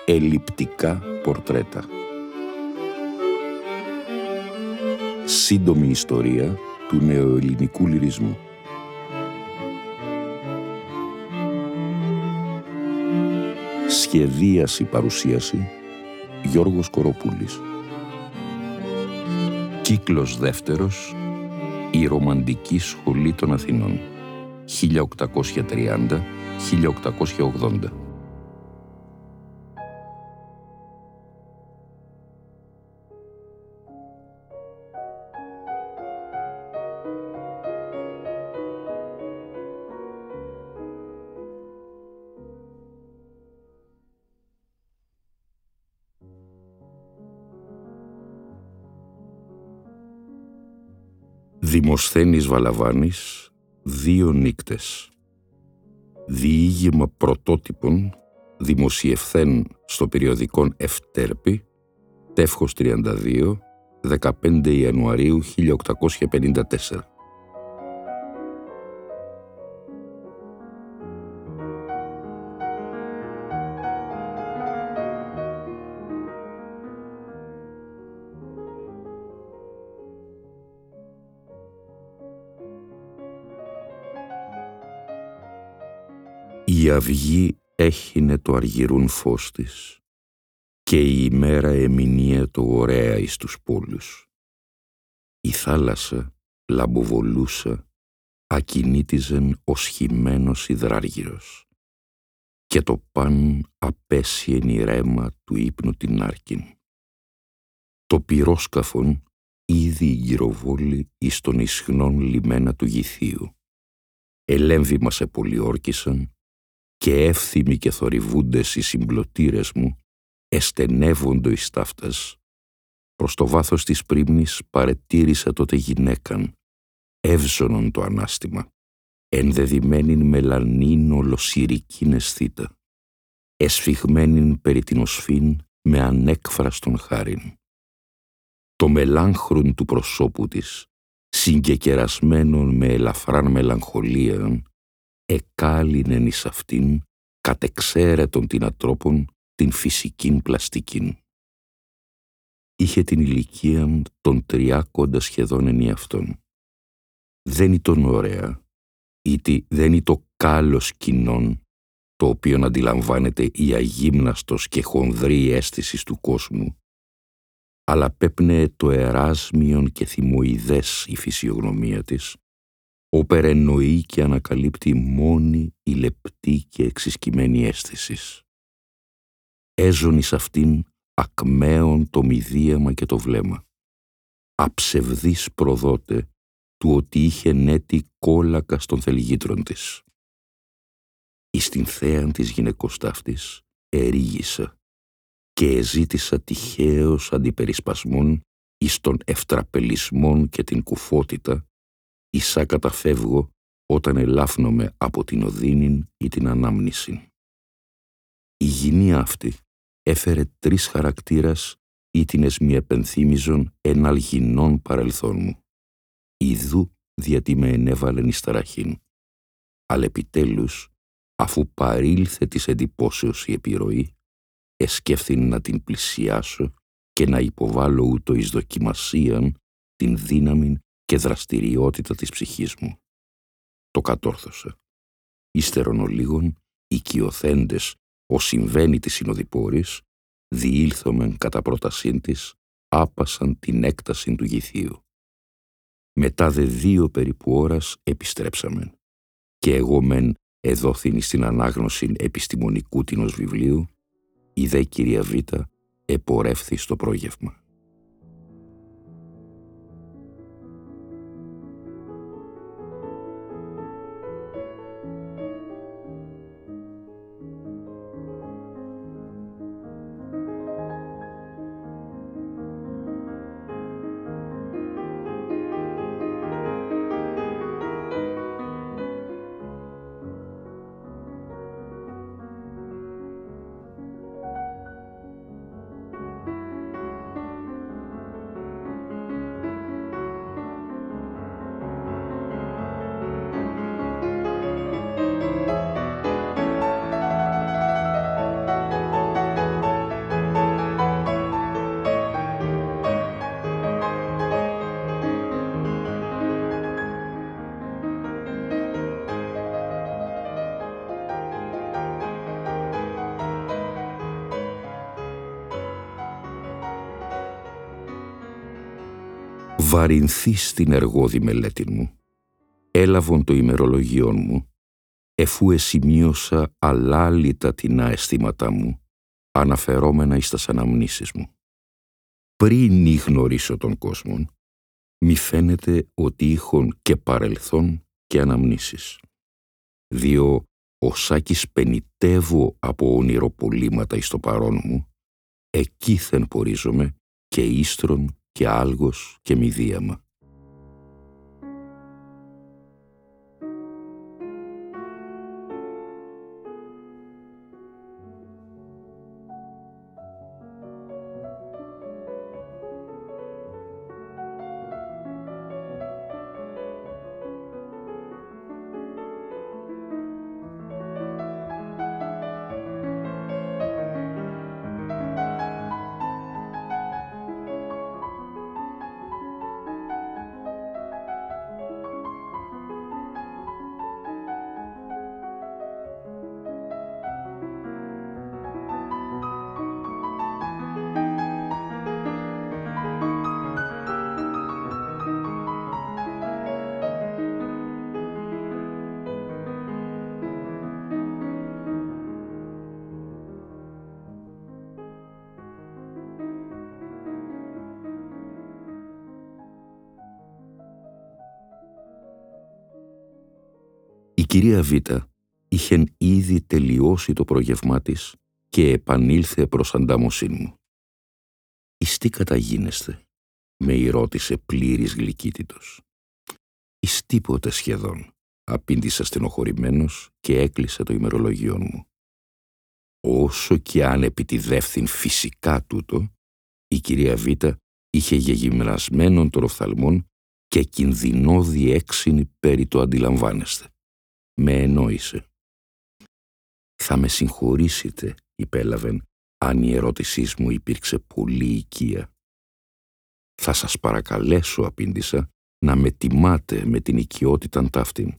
Ελλειπτικά πορτρέτα. Σύντομη ιστορία του νεοελληνικού λυρισμού. Σχεδίαση παρουσίαση Γιώργος Κοροπούλης. Κύκλος δεύτερος. Η Ρομαντική Σχολή των Αθηνών 1830-1880. Δημοσθένης Βαλαβάνης, 2 νύκτες. Διήγημα πρωτότυπων, δημοσιευθέν στο περιοδικόν Ευτέρπη, τεύχος 32, 15 Ιανουαρίου 1854. Η αυγή έχινε το αργυρούν φως της και η ημέρα εμεινία το ωραία εις τους πόλους. Η θάλασσα λαμποβολούσα ακινήτιζεν ως χυμένος υδράργυρος και το παν απέσιεν η ρέμα του ύπνου την άρκην. Το πυρόσκαφον ήδη γυροβόλη εις τον ισχνόν λιμένα του γηθίου. Ελέμβημα σε πολιόρκησαν και εύθυμοι και θορυβούντες οι συμπλωτήρες μου εστενεύοντο εις ταύτας. Προς το βάθος της πρίμνης παρετήρησα τότε γυναίκαν, εύζωνον το ανάστημα, ενδεδειμένην μελανήν ολοσυρικήν αισθήτα, εσφιγμένην περί την οσφήν με ανέκφραστον χάριν. Το μελάνχρον του προσώπου της, συγκεκερασμένον με ελαφράν μελαγχολίαν, εκάλυνεν εις αυτήν, κατεξαίρετον την ατρόπον, την φυσικήν πλαστικήν. Είχε την ηλικίαν των 30 σχεδόν ενιαυτών. Δεν ήταν ωραία, ήτι δεν ήταν κάλος κοινών, το οποίον αντιλαμβάνεται η αγύμναστος και χονδρή αίσθηση του κόσμου, αλλά πέπνεε το εράσμιον και θυμοειδές η φυσιογνωμία της, όπερ εννοεί και ανακαλύπτει μόνη η λεπτή και εξισκημένη αίσθησης. Έζων εις αυτήν ακμαίων το μηδίαμα και το βλέμμα. Αψευδής προδότε του ότι είχε νέτη κόλακα στον θελγήτρον της. Εις την θέαν της γυναικός ταύτης ερήγησα και εζήτησα τυχαίως αντιπερισπασμών εις τον ευτραπελισμόν και την κουφότητα, ισά καταφεύγω όταν ελάφνομαι από την οδύνην ή την ανάμνησιν. Η γυνή αυτή έφερε 3 χαρακτήρας ήτινες μη επενθύμιζον εν αλγινών παρελθόν μου. Ιδού διατί με ενέβαλεν εις ταραχήν. Αλλά επιτέλους, αφού παρήλθε της εντυπώσεως η επιρροή, εσκέφθην να την πλησιάσω και να υποβάλω ούτω εις δοκιμασίαν την δύναμη και δραστηριότητα της ψυχής μου. Το κατόρθωσα. Ύστερον ολίγων, οικειοθέντες ως συμβαίνει της συνοδοιπόρης, διήλθομεν κατά πρότασήν της, άπασαν την έκταση του γηθίου. Μετά δε 2 περίπου ώρας επιστρέψαμεν, και εγώ μεν εδόθην στην ανάγνωση επιστημονικού τινος βιβλίου, η δε κυρία Β επορεύθη στο πρόγευμα. βαρυνθείς την εργόδη μελέτη μου, έλαβον το ημερολογιόν μου, εφού εσημείωσα αλάλητα τεινά αισθήματά μου, αναφερόμενα εις τας αναμνήσεις μου. Πριν γνωρίσω τον κόσμον, μη φαίνεται ότι είχον και παρελθόν και αναμνήσεις. Διό οσάκης πενητεύω από ονειροπολίματα εις το παρόν μου, εκείθεν πορίζομαι και ίστρον και άλγος και μηδίαμα. Η κυρία Β είχεν ήδη τελειώσει το πρόγευμά της και επανήλθε προς αντάμωσήν μου. «Εις τι καταγίνεστε?» με ρώτησε πλήρης γλυκύτητος. «Εις τίποτε σχεδόν», απήντησα στενοχωρημένος και έκλεισε το ημερολογιόν μου. Όσο και αν επιτιδεύθην φυσικά τούτο, η κυρία Β είχε γεγυμνασμένον των οφθαλμών και κινδυνώδη έξινη περί το αντιλαμβάνεστε. Με ενόησε. «Θα με συγχωρήσετε», υπέλαβεν, «αν η ερώτησής μου υπήρξε πολύ οικία». «Θα σας παρακαλέσω», απήντησα, «να με τιμάτε με την οικειότηταν ταύτην».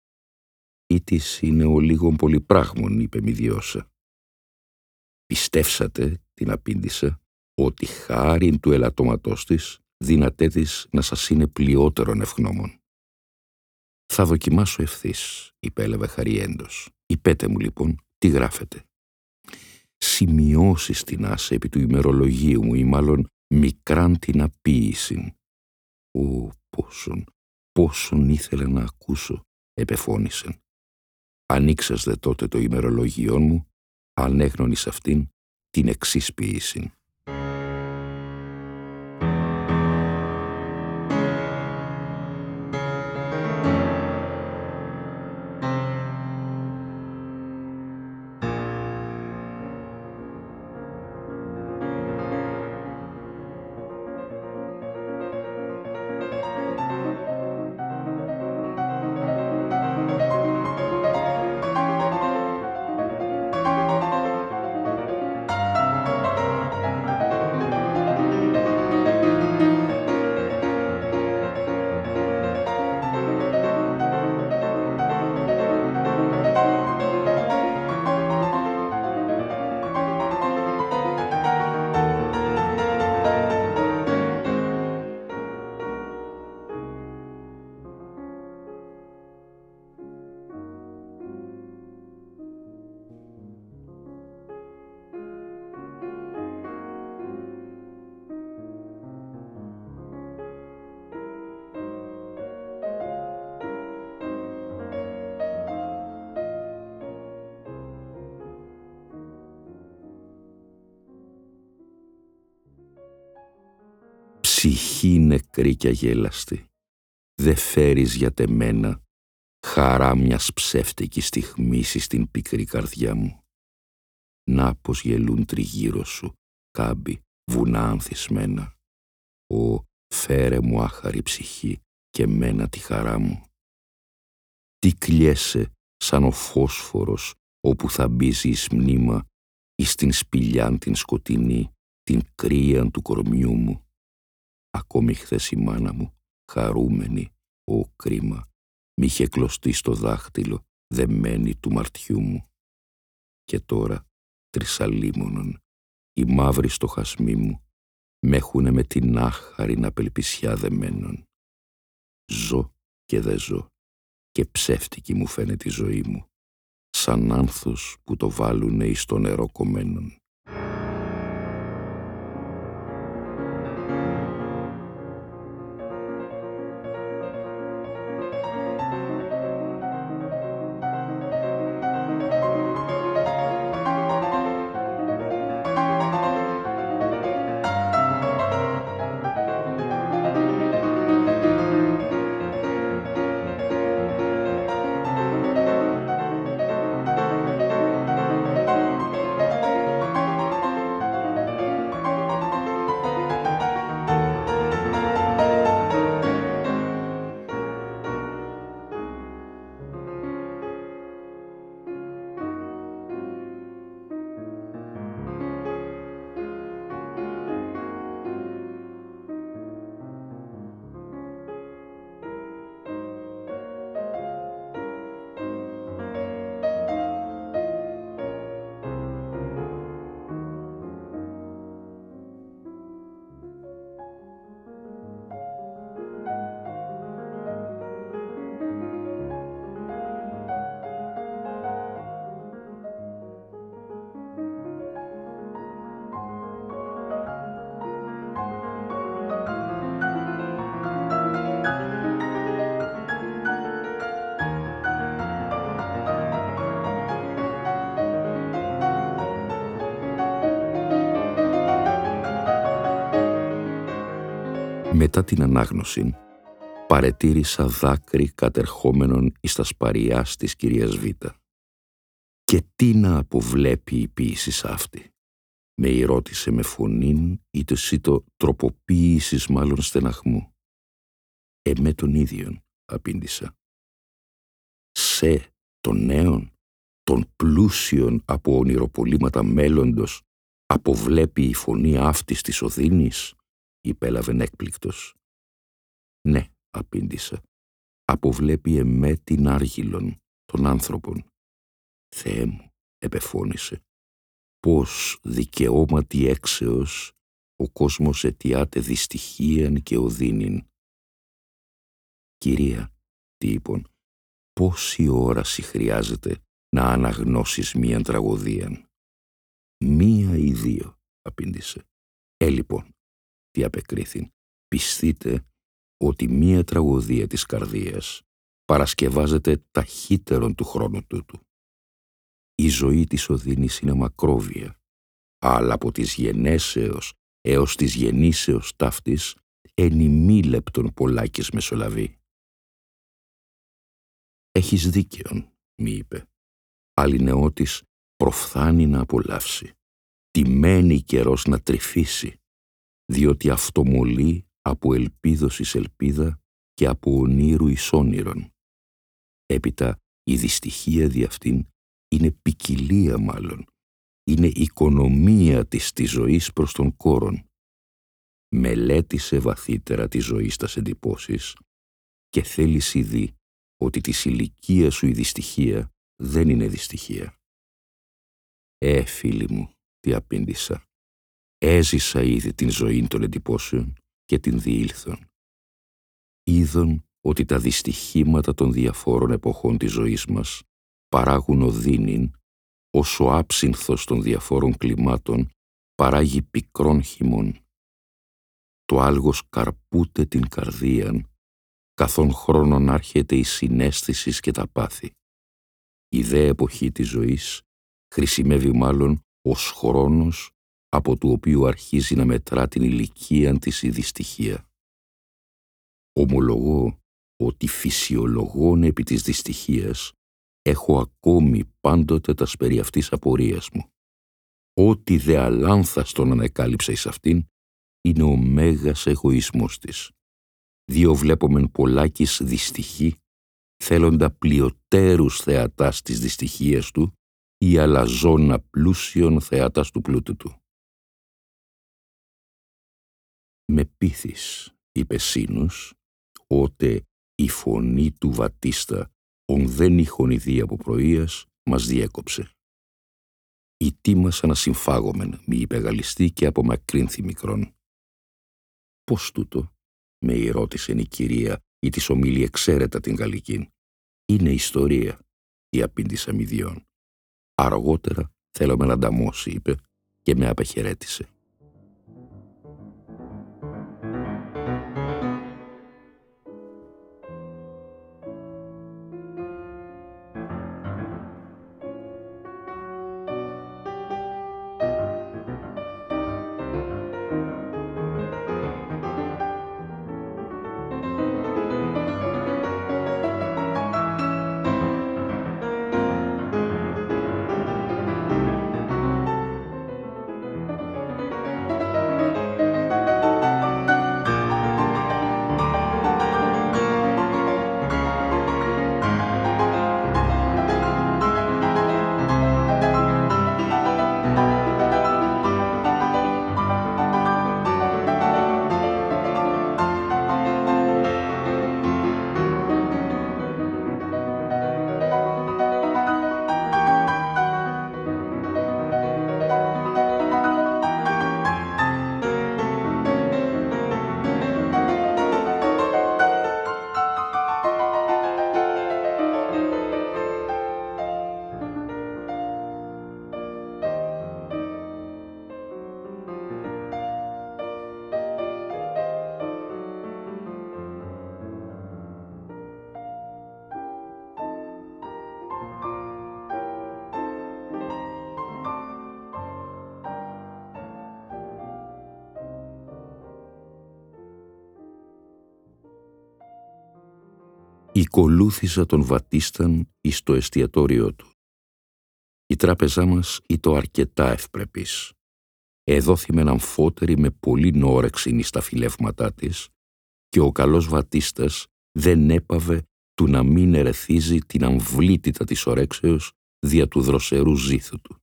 «Ή της είναι ο λίγον πολυπράγμων», είπε μηδιώσα. «Πιστεύσατε», την απήντησα, «ότι χάριν του ελαττώματός της δύνατέ της να σας είναι πλειότερον ευγνώμων». «Θα δοκιμάσω ευθύς», υπέλαβε χαριέντος. «Υπέτε μου λοιπόν τι γράφετε». «Σημειώσεις την άσε επί του ημερολογίου μου ή μάλλον μικράν την αποίησιν». «Ω, πόσον ήθελα να ακούσω», επεφώνησεν. «Ανοίξας δε τότε το ημερολογιόν μου, ανέγνωνης αυτήν την εξής ποίησιν». «Ψυχή νεκρή κι αγέλαστη, δε φέρεις για τεμένα χαρά μιας ψεύτικης στιγμής στην πικρή καρδιά μου. Να πως γελούν τριγύρω σου κάμποι, βουνά ανθισμένα. Ω, φέρε μου άχαρη ψυχή και μένα τη χαρά μου. Τι κλιέσαι σαν ο φόσφορος όπου θα μπίζει εις μνήμα εις την σπηλιάν την σκοτεινή, την κρύαν του κορμιού μου. Ακόμη χθες η μάνα μου, χαρούμενη, ω κρίμα, μ' είχε κλωστεί στο δάχτυλο δεμένη του μαρτιού μου. Και τώρα, τρισαλίμωνον, η μαύρη στοχασμή μου, μ' έχουνε με την άχαριν απελπισιά δεμένον. Ζω και δε ζω και ψεύτικη μου φαίνεται η ζωή μου, σαν άνθος που το βάλουνε εις το νερό κομμένον. Μετά την ανάγνωση, παρετήρησα δάκρυ κατερχόμενον εις τα σπαριάς της κυρίας Β. «Και τι να αποβλέπει η ποίησης αυτή?» με ρώτησε με φωνήν ή το τροποποίησης μάλλον στεναχμού. «Εμέ τον ίδιον», απήντησα. «Σε των νέων, των πλούσιων από ονειροπολίματα μέλλοντος, αποβλέπει η φωνή αυτής της οδύνης?» υπέλαβεν έκπληκτος. «Ναι», απήντησα, «αποβλέπει εμέ την άργυλον, των άνθρωπων». «Θεέ μου», επεφώνησε, «πως δικαιώματι έξεως ο κόσμος αιτιάται δυστυχίαν και οδύνην». «Κυρία», τι είπων, «πόση όραση χρειάζεται να αναγνώσεις μίαν τραγωδίαν?» «Μία ή δύο», απήντησε. Λοιπόν, τι απεκρίθην, «πιστείτε ότι μία τραγωδία της καρδίας παρασκευάζεται ταχύτερον του χρόνου τούτου. Η ζωή της οδύνης είναι μακρόβια, αλλά από της γενέσεως έως της γεννήσεως ταύτης εν ημίλεπτον πολλάκις μεσολαβεί». «Έχεις δίκαιον», μη είπε, «άλλη νεότης προφθάνει να απολαύσει, τιμένη καιρός να τρυφήσει, διότι αυτομολεί από ελπίδος εις ελπίδα και από ονείρου εις όνειρον. Έπειτα η δυστυχία δι' αυτήν είναι ποικιλία μάλλον, είναι οικονομία της ζωής προς τον κόρον. Μελέτησε βαθύτερα τη ζωή στας εντυπώσεις και θέλεις δει ότι της ηλικίας σου η δυστυχία δεν είναι δυστυχία». Φίλοι μου», τι απήντησα, «έζησα ήδη την ζωή των εντυπώσεων και την διήλθον. Είδον ότι τα δυστυχήματα των διαφόρων εποχών της ζωής μας παράγουν οδύνην, όσο άψυνθος των διαφόρων κλιμάτων παράγει πικρόν χυμών. Το άλγος καρπούται την καρδίαν, καθόν χρόνον άρχεται η συναίσθηση και τα πάθη. Η δε εποχή της ζωής χρησιμεύει μάλλον ως χρόνος από του οποίου αρχίζει να μετρά την ηλικίαν της η δυστυχία. Ομολογώ ότι φυσιολογών επί της δυστυχίας έχω ακόμη πάντοτε τας περί αυτής απορίας μου. Ό,τι δε αλάνθαστον ανεκάλυψα εις αυτήν είναι ο μέγας εγωισμός της. Διό βλέπομεν πολλάκις δυστυχή, θέλοντα πλειοτέρους θεατάς της δυστυχίας του ή αλαζόνα πλούσιον θεατάς του πλούτου του. «Με πείθεις», είπε σύνος, «ότε η φωνή του Βατίστα, ον δεν είχον ειδή από πρωίας, μας διέκοψε. Η τίμασα να συμφάγομεν», μη είπε γαλλιστή και απομακρύνθη μικρόν. «Πώς τούτο?» με ρώτησε η κυρία, ή της ομίλη εξαίρετα την γαλλικήν. «Είναι ιστορία», η απήντησα μηδιών. «Αργότερα θέλω με να νταμώσει», είπε και με απεχαιρέτησε. Οικολούθησα τον Βατίσταν εις το εστιατόριό του. Η τράπεζά μας ήταν αρκετά ευπρεπής. Εδόθημεν αμφότερη με πολύ όρεξην εις τα φιλεύματά της και ο καλός Βατίστας δεν έπαβε του να μην ερεθίζει την αμβλήτητα της ορέξεως δια του δροσερού ζήθου του.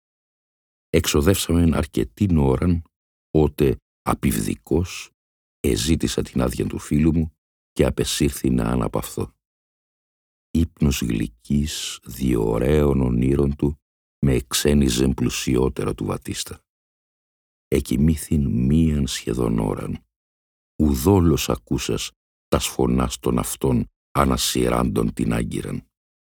Εξοδεύσαμεν αρκετήν ώραν, ότε απειβδικός εζήτησα την άδεια του φίλου μου και απεσύρθη να αναπαυθώ. Ύπνος γλυκής διωραίων ονείρων του με εξένιζεν πλουσιότερα του Βατίστα. Εκοιμήθην μίαν σχεδόν ώραν. Ουδόλως ακούσας τας φωνάς των αυτών ανασυράντων την άγκυραν.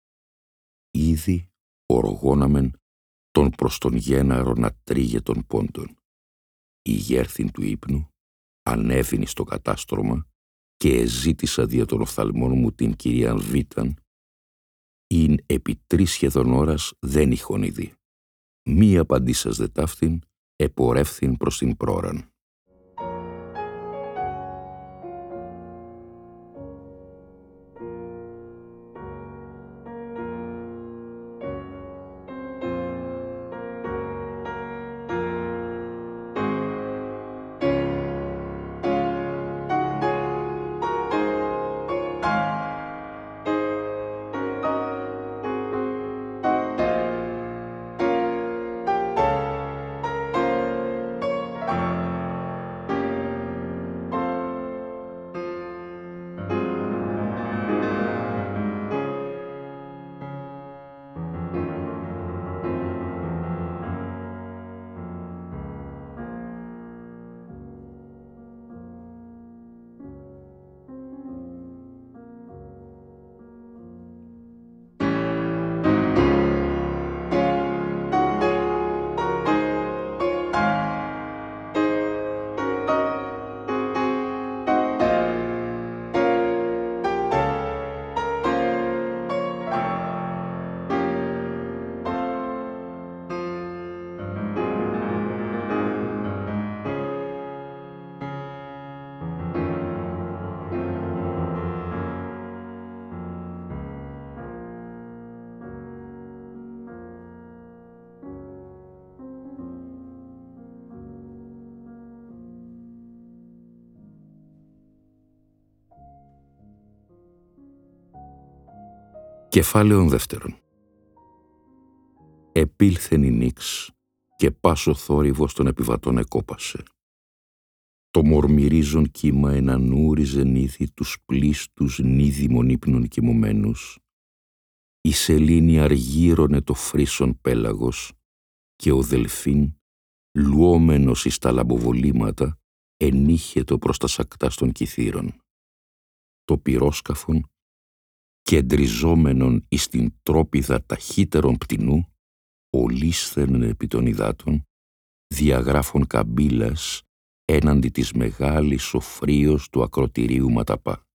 Ήδη οργώναμεν τον προς τον γέναρο να τρίγε των πόντων. Η γέρθην του ύπνου ανέβηνε στο κατάστρωμα και εζήτησα δια των οφθαλμών μου την κυρίαν Βίταν, ειν επί 3 σχεδόν ώρας δεν είχον είδη. Μη απαντήσας δε ταύτην, επορεύθην προς την πρόραν. Κεφάλαιον δεύτερον. Επήλθεν η νύξ και πάσο θόρυβος των επιβατών εκόπασε. Το μορμυρίζον κύμα ενανούριζεν ήδη τους πλήστους νίδιμων ύπνων κοιμωμένους. Η σελήνη αργύρωνε το φρύσον πέλαγος και ο δελφίν, λουόμενος εις τα λαμποβολήματα, ενίχετο προς τα σακτά των κυθύρων. Το πυρόσκαφον, κεντριζόμενον εις την τρόπιδα ταχύτερων πτηνού, ολίσθεν επί των υδάτων, διαγράφων καμπύλας έναντι της μεγάλης σοφρίος του ακροτηρίου Ματαπά.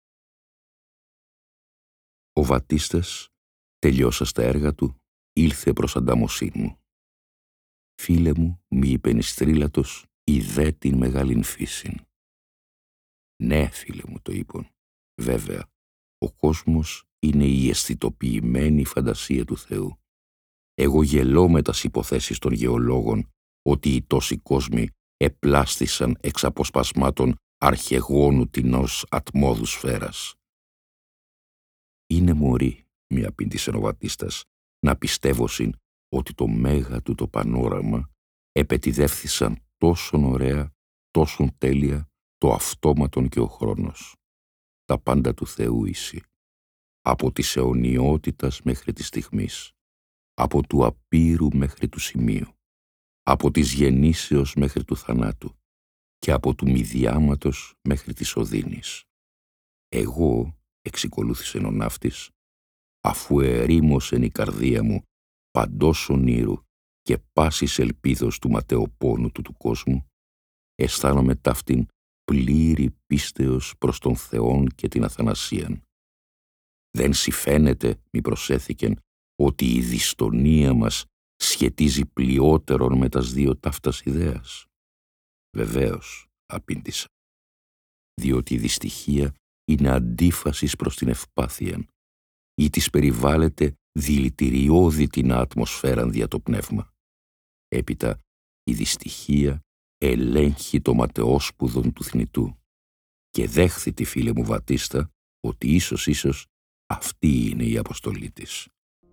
Ο Βατίστας, τελειώσας τα έργα του, ήλθε προς αντάμωσή μου. «Φίλε μου», μη είπε νηστρίλατος, «ειδέ την μεγάλην φύσιν». «Ναι, φίλε μου», το είπον, «βέβαια, ο κόσμος είναι η αισθητοποιημένη φαντασία του Θεού. Εγώ γελώ με τας υποθέσεις των γεωλόγων ότι οι τόσοι κόσμοι επλάστησαν εξ αποσπασμάτων αρχαιγόνου τεινός ατμόδου σφαίρας». «Είναι μωρή», μη απήντησε ο Βατίστας, «να πιστεύωσιν ότι το μέγα του το πανόραμα επετιδεύθησαν τόσον ωραία, τόσον τέλεια το αυτόματον και ο χρόνος. Τα πάντα του Θεού ίσοι, από της αιωνιότητας μέχρι της στιγμής, από του απείρου μέχρι του σημείου, από της γεννήσεως μέχρι του θανάτου και από του μη διάματος μέχρι της οδύνης. Εγώ», εξηκολούθησε ο ναύτης, «αφού ερήμωσεν η καρδία μου παντός ονείρου και πάσης ελπίδος του ματαιοπόνου του κόσμου, αισθάνομαι ταύτην πλήρη πίστεως προς τον Θεόν και την Αθανασίαν. Δεν συμφαίνεται», μη προσέθηκεν, «ότι η δυστονία μας σχετίζει πλειότερον με τας δύο ταύτας ιδέας?» «Βεβαίως», απήντησα, «διότι η δυστυχία είναι αντίφασης προς την ευπάθειαν ή της περιβάλλεται δηλητηριώδη την ατμοσφαίραν δια το πνεύμα. Έπειτα η δυστυχία ελέγχει το ματαιόσπουδον του θνητού και δέχθητη, φίλε μου Βατίστα, ότι ίσως αυτή είναι η αποστολή της».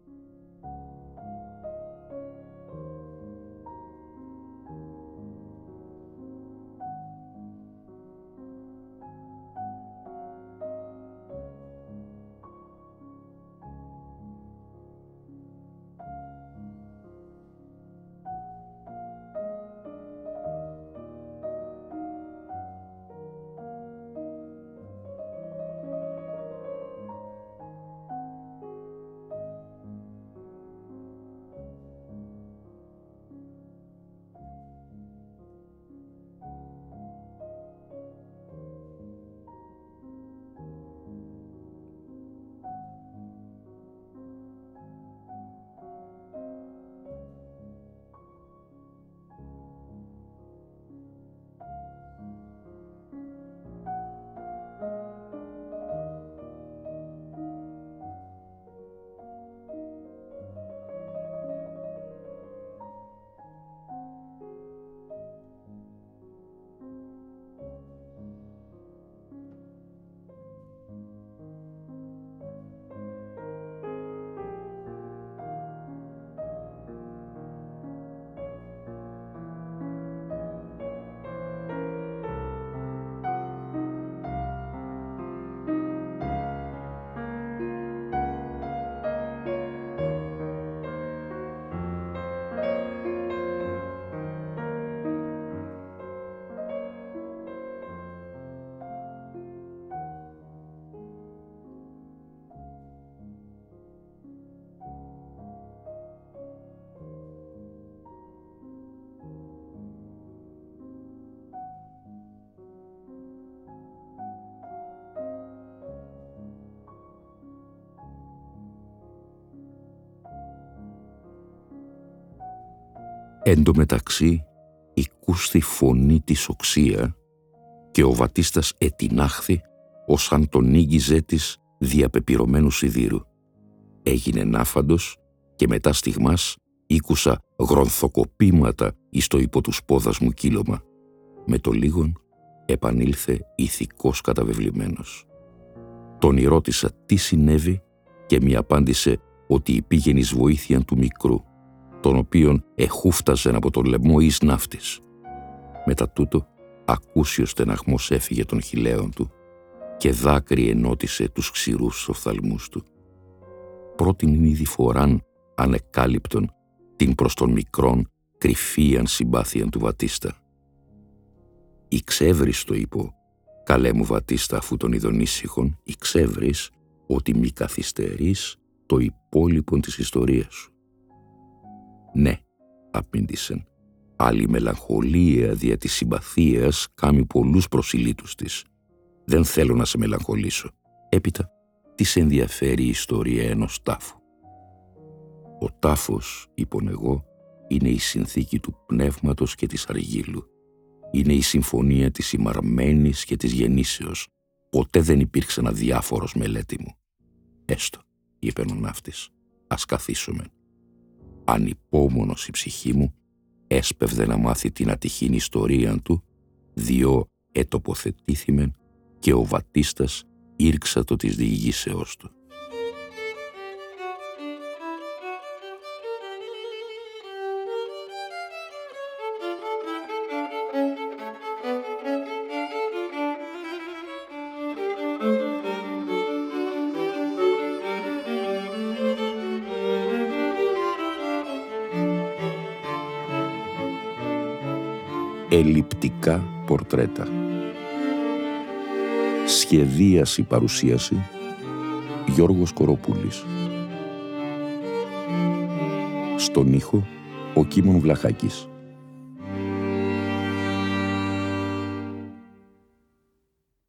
Εν τω μεταξύ οικούστη φωνή της οξία και ο Βατίστας ετινάχθη ως αν τον ήγγιζε της διαπεπυρωμένου σιδήρου. Έγινε νάφαντος και μετά στιγμάς ήκουσα γρονθοκοπήματα εις το υπό τους πόδας μου κύλωμα. Με το λίγον επανήλθε ηθικός καταβεβλημένος. Τον ρώτησα τι συνέβη και μη απάντησε ότι υπήγαινε εις βοήθειαν του μικρού, τον οποίον εχούφταζεν από το λαιμό εις ναύτης. Μετά τούτο ακούσιος στεναχμός έφυγε των χειλαίων του και δάκρυ ενώτισε τους ξηρούς οφθαλμούς του. Πρώτην ήδη φοράν ανεκάλυπτον την προς τον μικρόν κρυφίαν συμπάθειαν του Βατίστα. «Ηξεύρεις», το είπω, «καλέ μου Βατίστα, αφού τον ειδων ήσυχον, ηξεύρεις ότι μη καθυστερείς το υπόλοιπον της ιστορίας σου». «Ναι», απήντησεν, «άλλη μελαγχολία δια της συμπαθίας κάμει πολλούς προσιλήτους της. Δεν θέλω να σε μελαγχολήσω. Έπειτα, τι σε ενδιαφέρει η ιστορία ενός τάφου?» «Ο τάφος», είπον εγώ, «είναι η συνθήκη του πνεύματος και της αργύλου. Είναι η συμφωνία της ημαρμένης και της γεννήσεως. Ποτέ δεν υπήρξε ένα διάφορος, μελέτη μου». «Έστω», είπε ο ναύτης, «ας καθίσουμε». Ανυπόμονος η ψυχή μου έσπευδε να μάθει την ατυχήν ιστορία του, διό ετοποθετήθημεν και ο Βατίστας ήρξατο της διηγήσεώς του. Ελλειπτικά πορτρέτα. Σχεδίαση, παρουσίαση Γιώργος Κοροπούλης. Στον ήχο ο Κίμων Βλαχάκης.